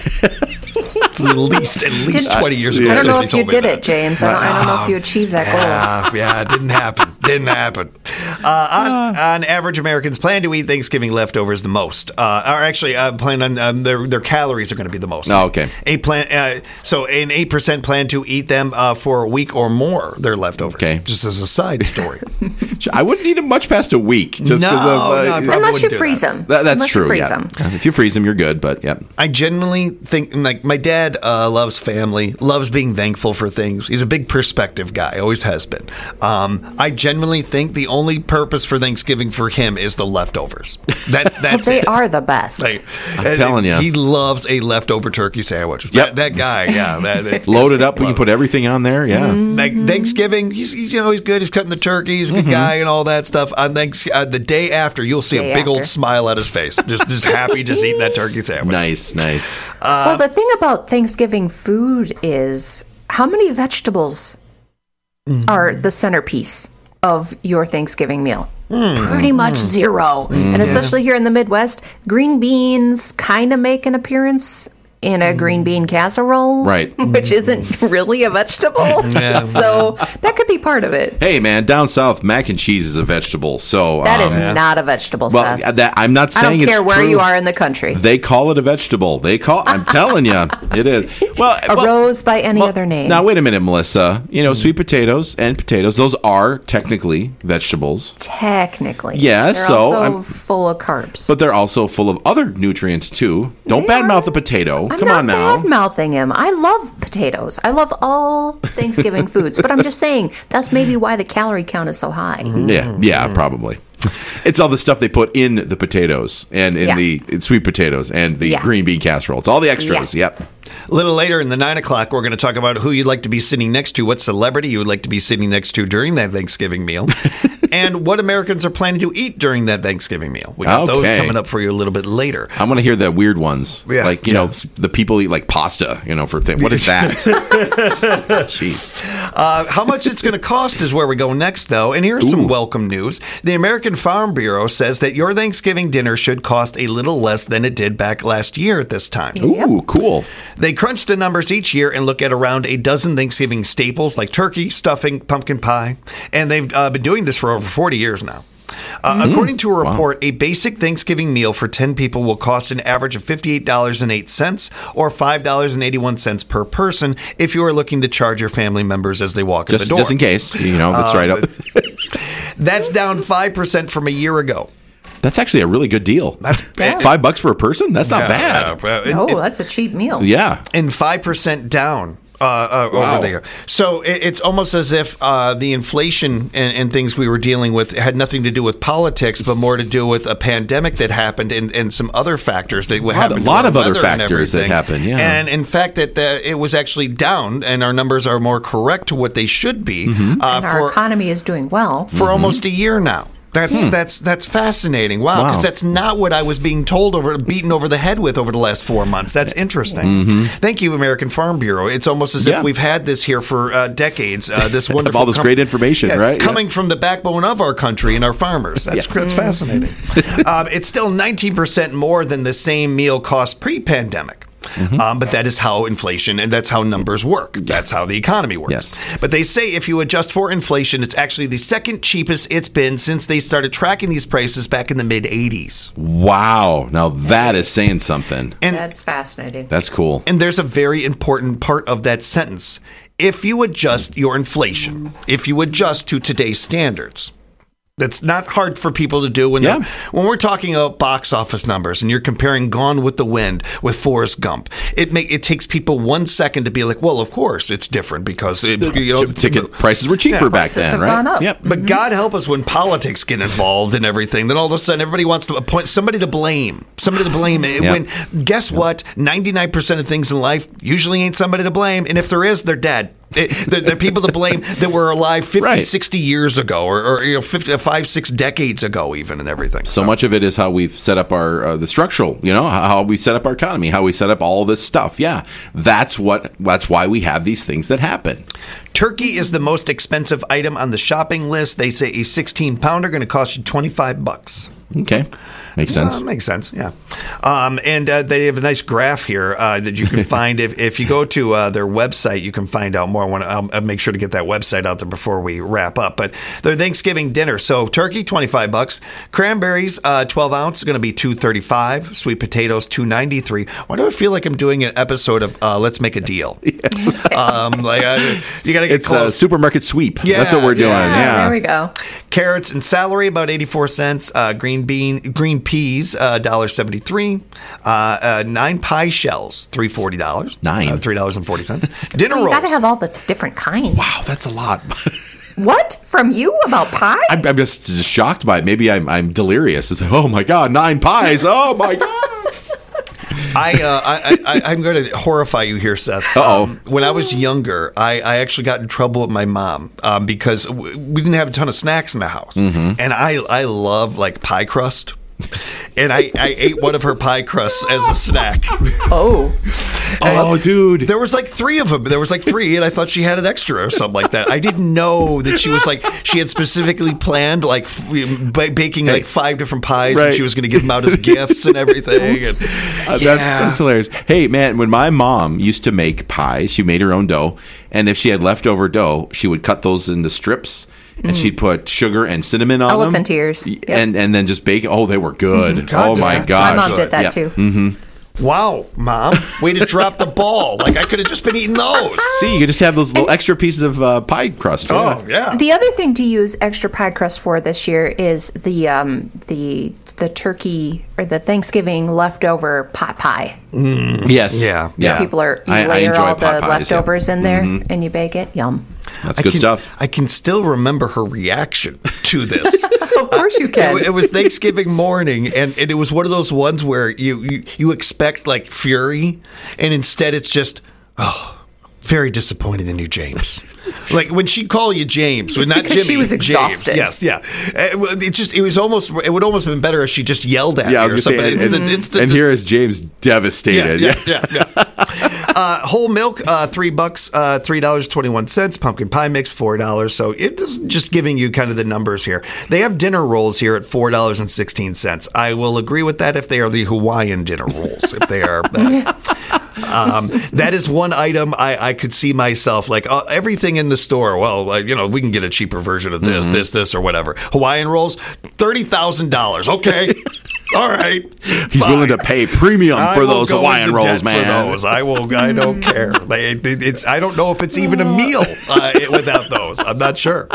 at least at least Did- twenty years ago. I don't know somebody if you told me did that. it, James. I don't, I don't know if you achieved that goal. Yeah, yeah, it didn't happen. Didn't happen. Uh, on, on average, Americans plan to eat Thanksgiving leftovers the most. Uh, or actually, uh, plan on um, their their calories are going to be the most. Oh, okay. Eight plan. Uh, so, an eight percent plan to eat them uh, for a week or more. Their leftovers. Okay. Just as a side story. I wouldn't eat them much past a week. Just No, 'cause of, uh, no, I probably Unless you wouldn't do freeze that. them. that- that's Unless true. You freeze yeah. them. If you freeze them, you're good. But yeah. I genuinely think, like, my dad uh, loves family, loves being thankful for things. He's a big perspective guy, always has been. Um, I genuinely think the only purpose for Thanksgiving for him is the leftovers. That's that's They it. are the best. Like, I'm and telling ya. he loves a leftover turkey sandwich. Yep. That, that guy, yeah, that, that- Load it up. We can put everything on there. Yeah. Like Thanksgiving, he's, he's you know he's good. He's cutting the turkey. He's a good Mm-hmm. guy and all that stuff. On Thanks, uh, the day after, you'll see Day a big old after. smile on his face, just just happy, just eating that turkey sandwich. Nice, nice. well, the thing about Thanksgiving food is how many vegetables Mm-hmm. are the centerpiece of your Thanksgiving meal? Mm. Pretty much zero. And especially here in the Midwest, green beans kind of make an appearance in a green bean casserole, Right. which isn't really a vegetable. Yeah. So that could be part of it. Hey, man, down south, mac and cheese is a vegetable. So That um, is not a vegetable, well. Seth. That I'm not I saying don't care it's where true. you are in the country. They call it a vegetable. They call. I'm telling you, it is. Well, A well, rose by any well, other name. Now wait a minute, Melissa. You know, sweet potatoes and potatoes; those are technically vegetables, Technically. Yeah, They're so also I'm- full of carbs. but they're also full of other nutrients too. Don't They badmouth are. a potato. I'm Come not on now. bad mouthing him. I love potatoes. I love all Thanksgiving foods, but I'm just saying that's maybe why the calorie count is so high. Yeah, yeah, probably. It's all the stuff they put in the potatoes and in Yeah. the in sweet potatoes and the Yeah. green bean casserole. It's all the extras. Yeah. Yep. A little later in the nine o'clock, we're going to talk about who you'd like to be sitting next to, what celebrity you would like to be sitting next to during that Thanksgiving meal, and what Americans are planning to eat during that Thanksgiving meal. We got those Okay. coming up for you a little bit later. I want to hear the weird ones. Yeah, like, you yeah. know, the people eat like pasta, you know, for things. What is that? Jeez. Uh, how much it's going to cost is where we go next, though. And here's some Ooh. welcome news. The American Farm Bureau says that your Thanksgiving dinner should cost a little less than it did back last year at this time. Ooh, cool. They crunch the numbers each year and look at around a dozen Thanksgiving staples like turkey, stuffing, pumpkin pie. And they've uh, been doing this for over forty years now. Uh, according to a report, a basic Thanksgiving meal for ten people will cost an average of fifty-eight dollars and eight cents or five dollars and eighty-one cents per person if you are looking to charge your family members as they walk in Just, the door. just in case, you know, that's Uh, right up. That's down five percent from a year ago. That's actually a really good deal. That's Yeah. five bucks for a person. That's not Yeah, bad. yeah, yeah. Oh, And- that's a cheap meal. Yeah. and five percent down uh, uh, Wow. over there. So it, it's almost as if uh, the inflation and, and things we were dealing with had nothing to do with politics, but more to do with a pandemic that happened and, and some other factors that happened. a lot to of our other weather and factors that everything. happened, yeah. And in fact, that the, it was actually down, and our numbers are more correct to what they should be Mm-hmm. uh, And our for economy is doing well. for almost a year now. That's that's that's fascinating. Wow, because Wow. that's not what I was being told over, beaten over the head with over the last four months. That's interesting. Thank you, American Farm Bureau. It's almost as Yeah. if we've had this here for uh, decades. Uh, this wonderful, all this great information, Yeah, right? Yeah. Coming from the backbone of our country and our farmers. That's, that's fascinating. um, it's still nineteen percent more than the same meal cost pre-pandemic. Um, but that is how inflation and that's how numbers work. That's how the economy works. Yes. But they say if you adjust for inflation, it's actually the second cheapest it's been since they started tracking these prices back in the mid eighties. Wow. Now that is saying something. And That's fascinating. That's cool. and there's a very important part of that sentence. If you adjust your inflation, if you adjust to today's standards. That's not hard for people to do when Yeah. they're when we're talking about box office numbers and you're comparing Gone with the Wind with Forrest Gump. It make it takes people one second to be like, well, of course it's different because it, you know, Ticket prices were cheaper Yeah, back prices then, have right? gone up. Yep. But God help us when politics get involved and everything. Then all of a sudden everybody wants to appoint somebody to blame. Somebody to blame. When guess what? ninety-nine percent of things in life usually ain't somebody to blame. And if there is, they're dead. It, they're, they're people to blame that were alive fifty, Right. sixty years ago or, or you know, fifty, five, six decades ago even and everything. So much of it is how we've set up our uh, the structural, you know, how, how we set up our economy, how we set up all this stuff. Yeah, that's what that's why we have these things that happen. Turkey is the most expensive item on the shopping list. They say a sixteen pounder going to cost you twenty-five bucks. Okay, makes sense. Uh, makes sense, yeah. Um, and uh, they have a nice graph here uh, that you can find. if, if you go to uh, their website, you can find out more. I want to I'll, I'll make sure to get that website out there before we wrap up. But their Thanksgiving dinner. So turkey, twenty-five bucks. Cranberries, uh, twelve ounce, is going to be two thirty-five. Sweet potatoes, two ninety-three. Why do I feel like I'm doing an episode of uh, Let's Make a Deal? um, like uh, you got to get It's a close. supermarket sweep. Yeah, That's what we're doing. yeah. Yeah. There we go. Carrots and celery, about eighty-four cents. Uh, green bean, green peas, uh, one dollar seventy-three. Uh, uh, nine pie shells, three forty dollars. Nine. uh, three dollars and forty cents. Dinner You rolls. got to have all the different kinds. Wow, that's a lot. What from you about pie? I'm, I'm just, just shocked by it. Maybe I'm I'm delirious. It's like, oh my god, nine pies. Oh my god. I, uh, I, I, I'm going to horrify you here, Seth. Uh-oh. Um, when I was younger, I, I actually got in trouble with my mom um, because w- we didn't have a ton of snacks in the house, Mm-hmm. and I, I love like pie crust. And I, I ate one of her pie crusts as a snack. Oh, Oh, dude. There was like three of them. There was like three, and I thought she had an extra or something like that. I didn't know that she was like she had specifically planned like f- b- baking like five different pies, Right. and she was going to give them out as gifts and everything. And, Uh, yeah. that's, that's hilarious. Hey, man, when my mom used to make pies, she made her own dough. And if she had leftover dough, she would cut those into strips and she'd put sugar and cinnamon on Elephant them. ears. Yep. And, and then just bake it. Oh, they were good. God, oh, my that's- gosh. my mom did that Yeah. too. Wow, Mom, way to drop the ball! Like I could have just been eating those. See, you could just have those little extra pieces of uh, pie crust. Oh yeah. The other thing to use extra pie crust for this year is the um, the the turkey or the Thanksgiving leftover pot pie. Yes. Yeah. Yeah. People are you I- I layer enjoy all the pot pies, yeah. leftovers in there and you bake it. Yum. That's I good can, stuff. I can still remember her reaction to this. Of course you can. It, it was Thanksgiving morning, and, and it was one of those ones where you, you, you expect like fury, and instead it's just, oh, very disappointed in you, James. Like when she'd call you James, It's not because Jimmy. she was James. exhausted. Yes, yeah. It, it just it was almost it would almost have been better if she just yelled at Yeah, I me was or going to say, something. and, Instant- and, instant- and here is James devastated. yeah, yeah, yeah. yeah. uh, whole milk, uh, three bucks, uh, three dollars twenty one cents. Pumpkin pie mix, four dollars. So it is just giving you kind of the numbers here. They have dinner rolls here at four dollars and sixteen cents. I will agree with that if they are the Hawaiian dinner rolls. If they are. That. Um, that is one item I, I could see myself like uh, everything in the store. Well, uh, you know, we can get a cheaper version of this, this, this, or whatever. Hawaiian rolls, thirty thousand dollars. Okay, all right. He's Fine. willing to pay premium I for will those go Hawaiian into rolls, debt man. For those. I will. I don't care. Like, it, it's. I don't know if it's even a meal uh, without those. I'm not sure.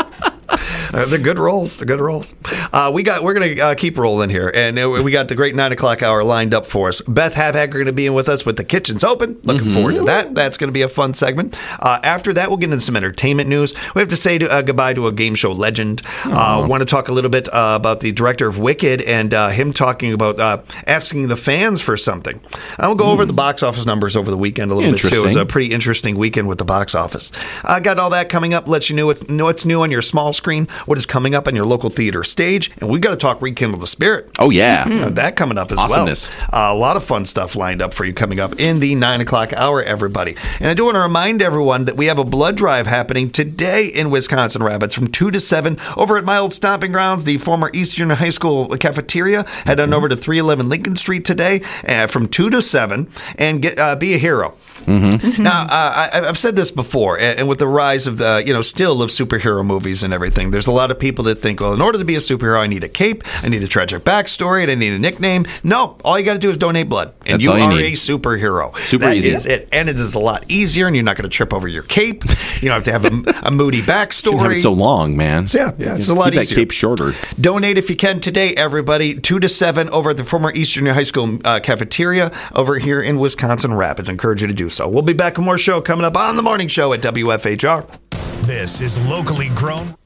Uh, they're good rolls. They're good rolls. Uh, we got. We're gonna uh, keep rolling here, and uh, we got the great nine o'clock hour lined up for us. Beth Habhacker going to be in with us with the kitchens open. Looking Mm-hmm. forward to that. That's going to be a fun segment. Uh, after that, we'll get into some entertainment news. We have to say to, uh, goodbye to a game show legend. Uh, want to talk a little bit uh, about the director of Wicked and uh, him talking about uh, asking the fans for something. I will go over the box office numbers over the weekend a little bit too. It was Interesting. a pretty interesting weekend with the box office. I uh, got all that coming up. Let you know, what, know what's new on your small screen, what is coming up on your local theater stage, and we got to talk Rekindle the Spirit. Oh, yeah. Uh, that coming up as Awesomeness. well. Uh, a lot of fun stuff lined up for you coming up in the nine o'clock hour, everybody. And I do want to remind everyone that we have a blood drive happening today in Wisconsin Rapids from two to seven over at my old stomping grounds, the former Eastern High School cafeteria. Head on over to three eleven Lincoln Street today uh, from two to seven and get uh, be a hero. Mm-hmm. Now, uh, I, I've said this before, and, and with the rise of the, you know, still of superhero movies and everything, there's a lot of people that think, well, in order to be a superhero, I need a cape, I need a tragic backstory, and I need a nickname. No, all you got to do is donate blood, and That's you all you are need. a superhero. Super That easy. is it, and it is a lot easier, and you're not going to trip over your cape. You don't have to have a, a moody Shouldn't have backstory. it so long, man. Yeah, yeah, it's a lot Keep easier. that cape shorter. Donate if you can today, everybody. two to seven over at the former Eastern High School uh, cafeteria over here in Wisconsin Rapids. I encourage you to do so. We'll be back with more show coming up on the morning show at W F H R. This is locally grown.